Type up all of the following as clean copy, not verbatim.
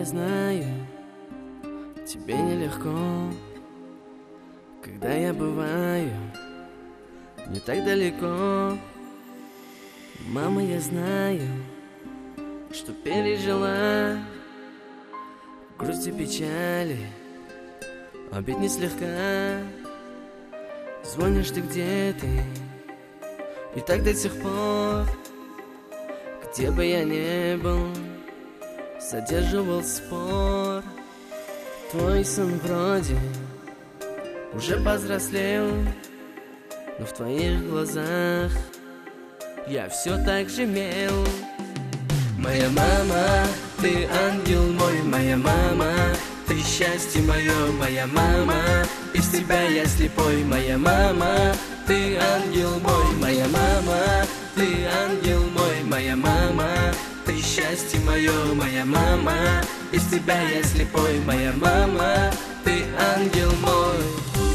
я знаю, тебе нелегко, когда я бываю не так далеко. Мама, я знаю, что пережила грусть и печали, обид не слегка. Звонишь ты, где ты, и так до сих пор, где бы я ни был, задерживал спор. Твой сын вроде уже повзрослел, но в твоих глазах я все так же мел. Моя мама, ты ангел мой, моя мама, ты счастье мое, моя мама, из тебя я слепой, моя мама, ты ангел мой, моя мама, ты ангел мой, моя мама, ты счастье мое, моя мама, из тебя я слепой, моя мама, ты ангел мой.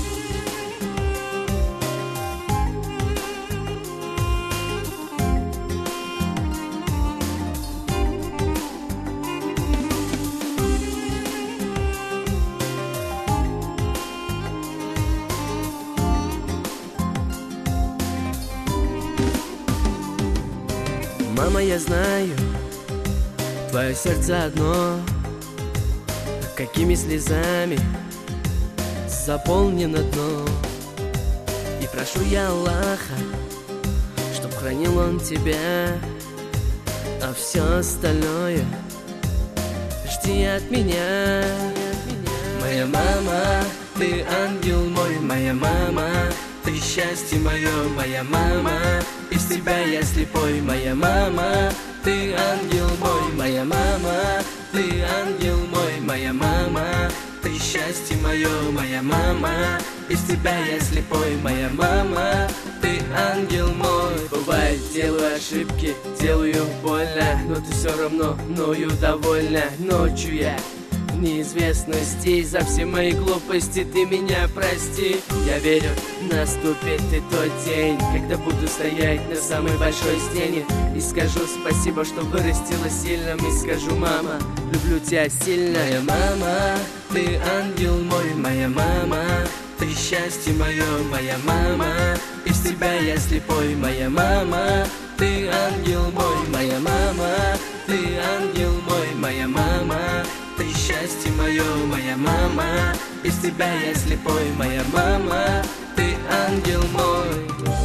Мама, я знаю, твое сердце одно, какими слезами заполнено дно. И прошу я Аллаха, чтоб хранил он тебя, а все остальное жди от меня. Моя мама, ты ангел мой, моя мама, ты счастье мое, моя мама, из тебя я слепой, моя мама, ты ангел мой, моя мама, ты ангел мой, моя мама, ты счастье мое, моя мама, из тебя я слепой, моя мама, ты ангел мой. Бывает, делаю ошибки, делаю больно, но ты все равно мною довольна. Ночью я в неизвестности, из-за всей моей глупости ты меня прости. Я верю, наступит и тот день, когда буду стоять на самой большой стене и скажу спасибо, что вырастила сильным, и скажу: мама, люблю тебя сильно. Моя мама, ты ангел мой, моя мама, ты счастье мое, моя мама, из тебя я слепой, моя мама, ты ангел мой, моя мама, ты ангел мой, моя мама, ты счастье мое, моя мама, из тебя я слепой, моя мама, ты ангел мой.